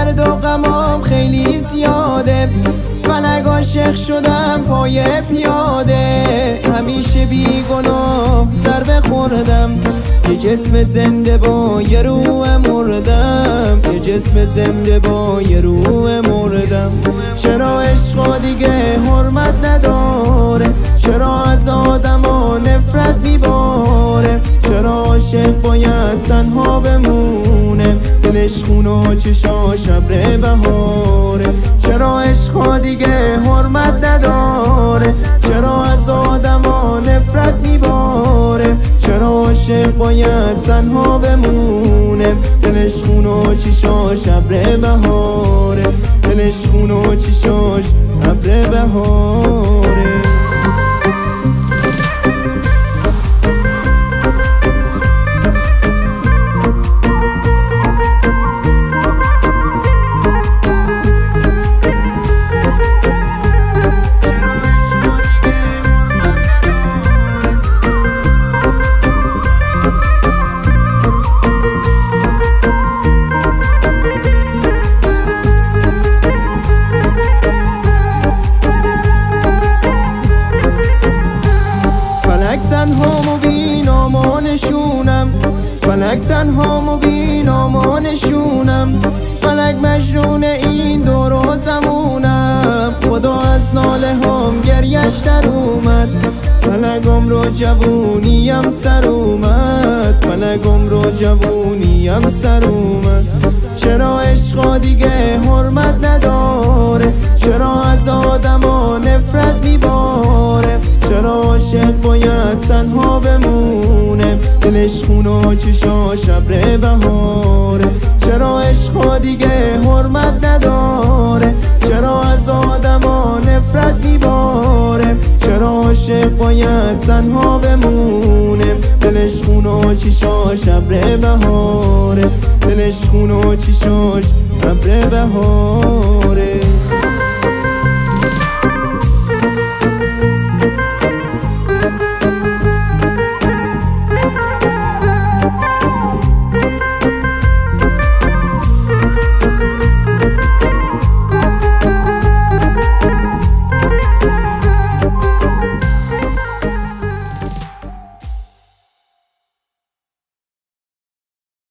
درد و غمام خیلی زیاده، فلک عاشق شدم پای پیاده. همیشه بیگناه ضربه خوردم، یه جسم زنده با یه روح مردم، یه جسم زنده با یه روح مردم. چرا عشق دیگه حرمت نداره؟ چرا از آدما نفرت میباره؟ چرا عاشق باید تنها بمونه؟ دلش خون و چشاش ابر بهاره. چرا عشق دیگه حرمت نداره؟ چرا از آدما نفرت میباره؟ چرا عاشق باید تنها بمونه؟ دلش خون و چشاش ابر بهاره. دلش خون و چشاش ابر بهاره. تنهامو بی نامانشونم، فلک تنهامو بی نامانشونم، فلک مجنون این دور و زمونم. خدا از ناله هم گریش در اومد، فلک عمر جوونیم سر اومد، فلک عمر جوونیم سر اومد. چرا عشق دیگه حرمت نداره؟ چرا از آدما نفرت میباره؟ چرا عاشق باید تنها بمونه؟ دلش خون و چشاش ابر بهاره. چرا عشق دیگه حرمت نداره؟ چرا از آدما نفرت میباره؟ چرا عاشق باید تنها بمونه؟ دلش خون و چشاش ابر بهاره. دلش خون و چشاش ابر بهاره.